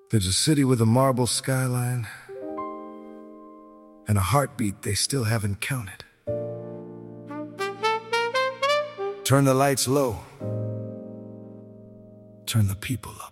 There's a city with a marble skyline and a heartbeat they still haven't counted. Turn the lights low, turn the people up.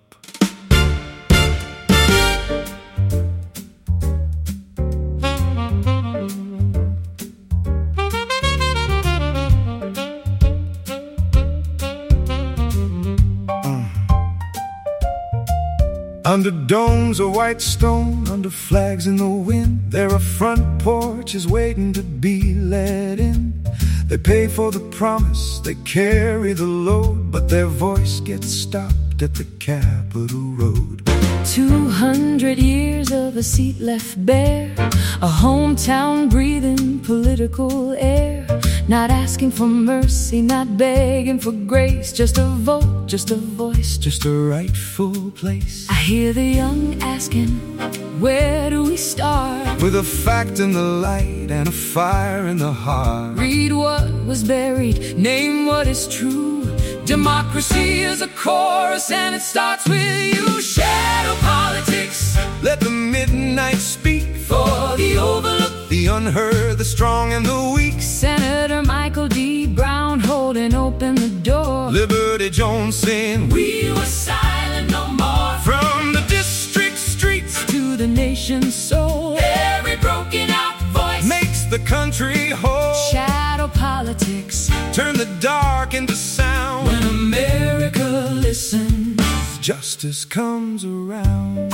Under domes of white stone, under flags in the wind, there are front porches waiting to be let in. They pay for the promise, they carry the load, but their voice gets stopped at the Capitol Road. 200 years of a seat left bare, a hometown breathing political air. Not asking for mercy, not begging for grace, just a vote, just a voice, just a rightful place. I hear the young asking, where do we start? With a fact in the light and a fire in the heart. Read what was buried, name what is true. Democracy is a chorus and it starts with you. Shadow politics, let the midnight speak. For the overlooked, the unheard, the strong and the weak. Senator Michael D. Brown holding open the door. Liberty Jones saying, we were silent no more. From the district streets to the nation's soul, every broken out voice makes the country whole. Shadow politics, turn the dark into sound. When America listens, justice comes around.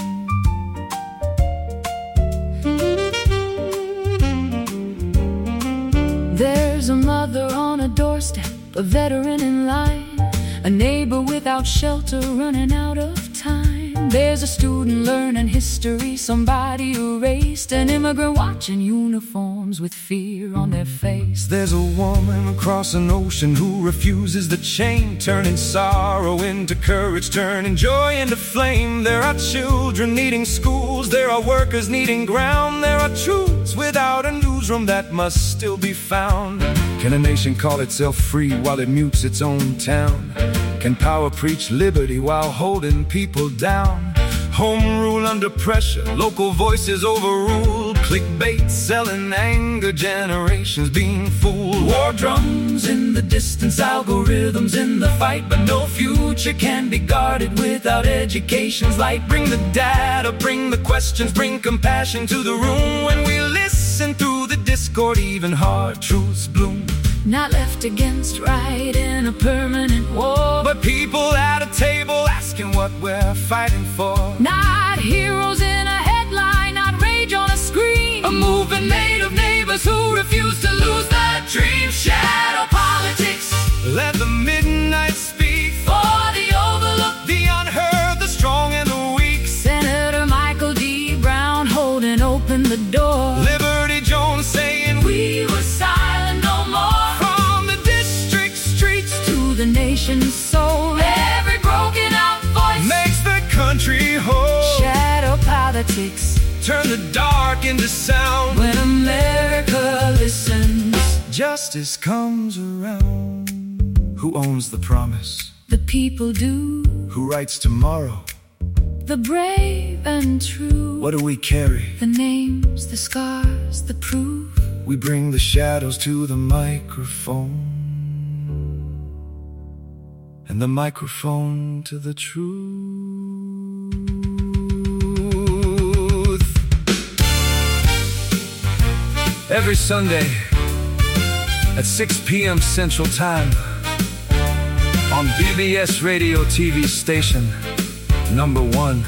There's a mother on a doorstep, a veteran in line, a neighbor without shelter running out of time. There's a student learning history somebody erased, an immigrant watching uniforms with fear on their face. There's a woman across an ocean who refuses the chain, turning sorrow into courage, turning joy into flame. There are children needing schools, there are workers needing ground. There are truths without a newsroom that must still be found. Can a nation call itself free while it mutes its own town? Can power preach liberty while holding people down? Home rule under pressure, local voices overruled. Clickbait selling anger, generations being fooled. War drums in the distance, algorithms in the fight, but no future can be guarded without education's light. Bring the data, bring the questions, bring compassion to the room. When we listen through the discord, even hard truths bloom. Not left against right in a permanent war, but people at a table asking what we're fighting for. Not heroes in a headline, not rage on a screen. A movement made of neighbors who refuse to lose their dream. Shadow politics, let the midnight speak. For the overlooked, the unheard, the strong and the weak. Senator Michael D. Brown holding open the door. Liberty Jones saying, we were silent no more. The nation's soul, every broken out voice makes the country whole. Shadow politics, turn the dark into sound. When America listens, justice comes around. Who owns the promise? The people do. Who writes tomorrow? The brave and true. What do we carry? The names, the scars, the proof. We bring the shadows to the microphone, and the microphone to the truth. Every Sunday at 6 p.m. Central Time on BBS Radio TV station #1.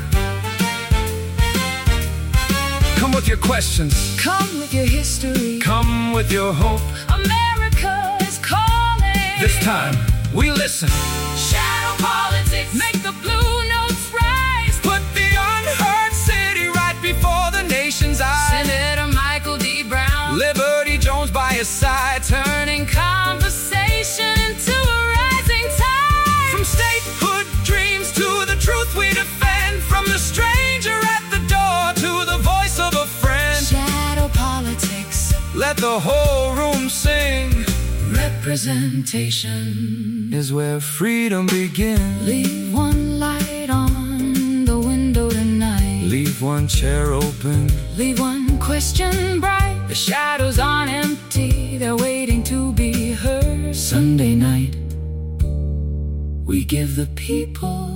Come with your questions, come with your history, come with your hope. America is calling. This time we listen. Shadow politics, make the blue notes rise. Put the unheard city right before the nation's eyes. Senator Michael D. Brown, Liberty Jones by his side, turning conversation into a rising tide. From statehood dreams to the truth we defend, from the stranger at the door to the voice of a friend. Shadow politics, let the whole room sing. Representation is where freedom begins. Leave one light on the window tonight. one chair open. Leave one question bright. The shadows aren't empty, they're waiting to be heard. Sunday night, we give the people